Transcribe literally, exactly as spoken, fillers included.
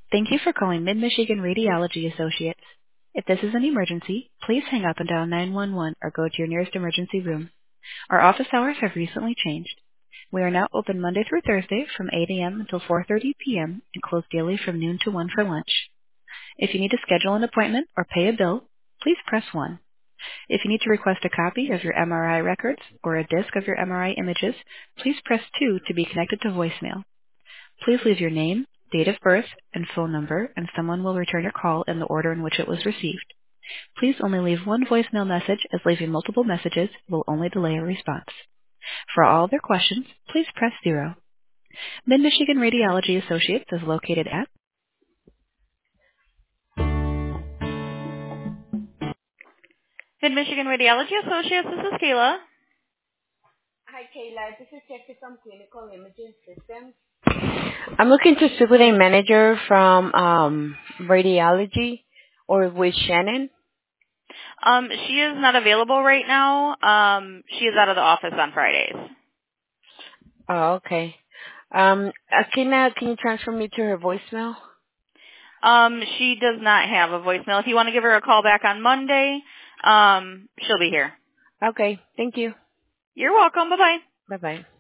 Thank you for calling Mid-Michigan Radiology Associates. If this is an emergency, please hang up and dial nine one one or go to your nearest emergency room. Our office hours have recently changed. We are now open Monday through Thursday from eight a.m. until four thirty p.m. and close daily from noon to one for lunch. If you need to schedule an appointment or pay a bill, please press one. If you need to request a copy of your M R I records or a disc of your M R I images, please press two to be connected to voicemail. Please leave your name, date of birth, and phone number, and someone will return your call in the order in which it was received. Please only leave one voicemail message, as leaving multiple messages will only delay a response. For all other questions, please press zero. Mid-Michigan Radiology Associates is located at Mid-Michigan Radiology Associates. This is Kayla. Hi, Kayla. This is Jessica from Clinical Imaging Systems. I'm looking to speak with a manager from um, radiology or with Shannon. Um, she is not available right now. Um, she is out of the office on Fridays. Oh, okay. Um, uh, can, uh, can you transfer me to her voicemail? Um, she does not have a voicemail. If you want to give her a call back on Monday, um, she'll be here. Okay. Thank you. You're welcome. Bye-bye. Bye-bye.